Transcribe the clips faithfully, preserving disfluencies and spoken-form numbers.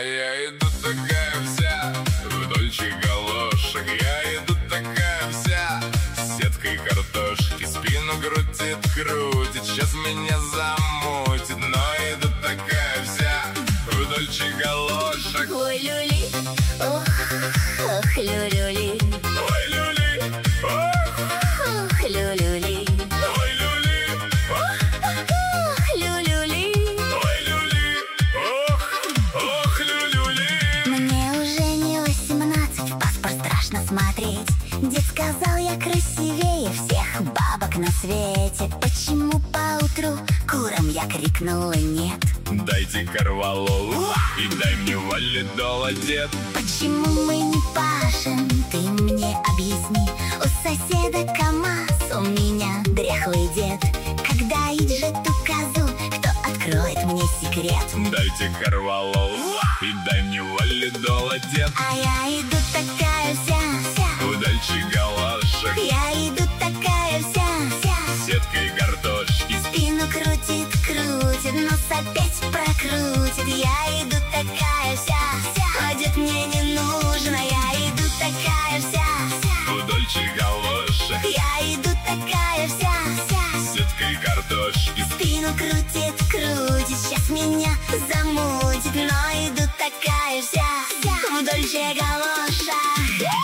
А я иду такая вся в дольче галошах. Я иду такая вся с сеткой картошки. Спину крутит, крутит, сейчас меня замутит. Но иду такая вся в дольче галошах. Ой, люли, ох, ох, люли, ой, люли, ох, ох, люли, ой, люли, ох, люли. ой, люли, ох, ох, люли. Мне уже не восемнадцать, в паспорт страшно смотреть. Дед сказал, я красивее всех бабок на свете. Почему поутру курам я крикнула нет? Дайте корвалолу и дай мне валидола, дед. Почему мы не пашем, ты мне объясни. У соседа КамАЗ, у меня дряхлый дед. Когда ежет ту козу, кто откроет мне секрет? Дайте корвалолу и дай мне валидола, дед. А я иду такая вся, вся В дольче галошах, я иду такая вся, вся с сеткой картошки. спину крутит, крутит, нос опять прокрутит. Я иду такая вся, вся а дед мне не нужно. Я иду такая вся, вся В дольче галошах, я иду такая вся, вся с сеткой картошки. спину крутит, крутит, сейчас меня замутит. Но иду такая вся, вся в дольче галошах.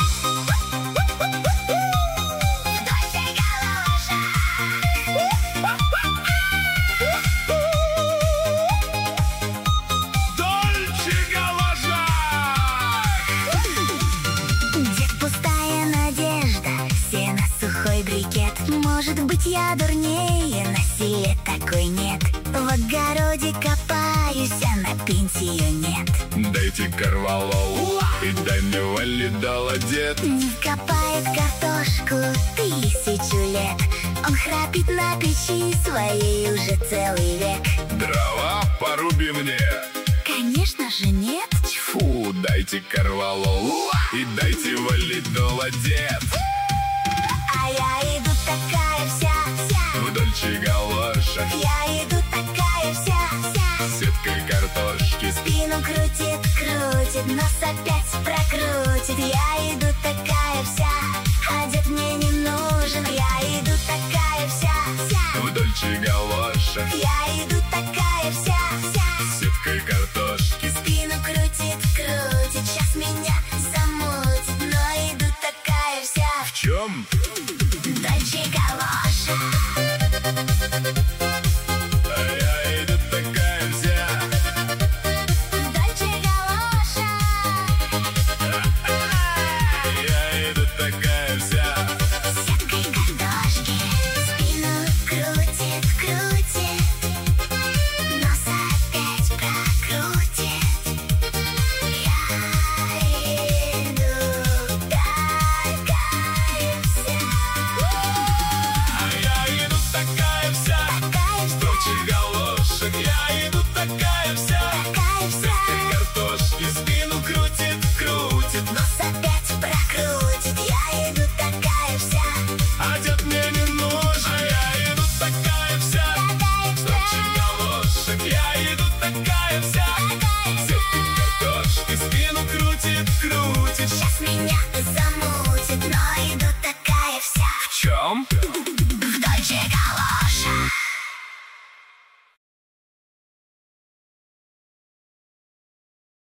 В дольче галошах. Дольче галошах! Дед пустая надежда, сено сухой брикет. Может быть, я дурнее, на силе такой нет. В огороде копаюсь, а на пенсию нет. Дайте корвалолу и дай мне валидола, дед. Не копает картошку тысячу лет. Он храпит на печи своей уже целый век. Дрова поруби мне. Конечно же нет. Тьфу, дайте корвалолу и дайте валидола, дед. А я иду такая вся, вся В дольче галошах, я иду такая вся, вся с сеткой картошки. спину крутит, крутит, нос опять прокрутит. Я иду такая вся, а дед мне не нужен. Я иду такая вся, вся В дольче галошах, я иду такая вся, вся с сеткой картошки. спину крутит, крутит, сейчас меня замутит. Но иду такая вся В чем? в дольче галошах. А я иду такая вся. В дольче галошах. Я иду такая вся. С сеткой картошки спину крутит, крутит, нос опять прокрутит. Я иду такая вся. А я иду такая вся. Такая В дольче галошах, я иду такая вся. такая С вся. сеткой картошки. Спину крутит, крутит. Нос опять прокрутит. Я иду такая вся. А дед мне не нужен. А я иду такая вся. Такая В дольче вся. галошах, я иду такая вся. Такая С сеткой картошки. Спину крутит, крутит. Сейчас меня замутит, но иду такая вся. В чем?